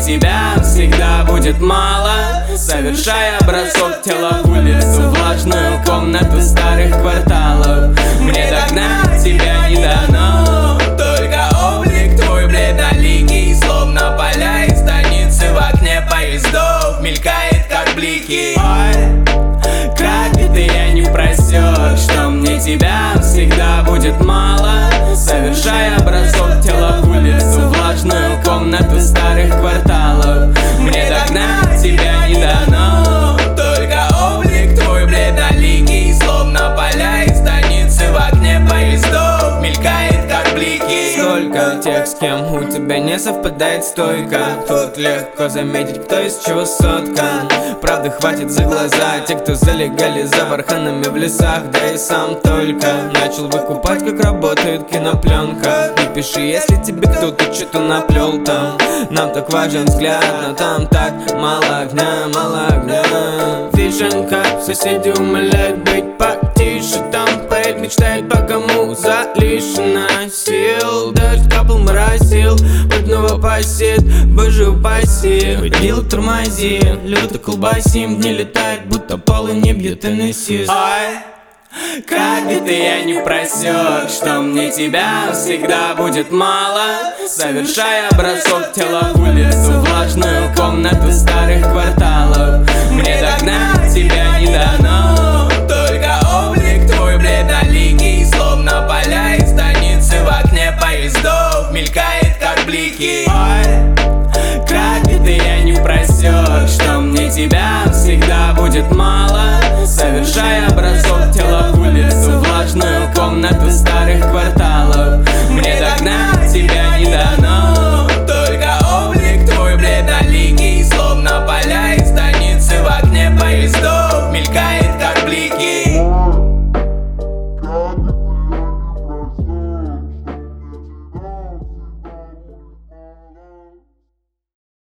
тебя всегда будет мало. Совершая бросок тела в улицу, влажную комнату старых кварталов. Мне догнать тебя не дано, только облик твой бледноликий, словно поля и станицы в окне поездов мелькает, как блики. Ой, как это я не просек, что мне тебя всегда будет мало. Совершая бросок тела в улицу, влажную комнату старых кварталов. Мне догнать тебя не дано, только облик твой бледноликий, словно поля и станицы в окне поездов мелькает, как блики. Сколько тех, с кем у тебя не совпадает стойка. Тут легко заметить, кто из чего соткан. Правда хватит за глаза те, кто залегали за барханами в лесах. Да и сам только начал выкупать, как работает кинопленка. Не пиши, если тебе кто-то что-то наплел там. Нам так важен взгляд, но там так мало огня, мало огня. Вишенка, соседи умоляют быть потише. Там поэт мечтает, пока муза лишена сил. Дождь капал, моросил, снова посет, боже упаси. Водил тормози, люто колбасим. Дни летает, будто полы не бьют Теннесси. Ой, как это я не просек, что мне тебя всегда будет мало. Совершая бросок тела в улицу, влажную комнату старых кварталов. Мне догнать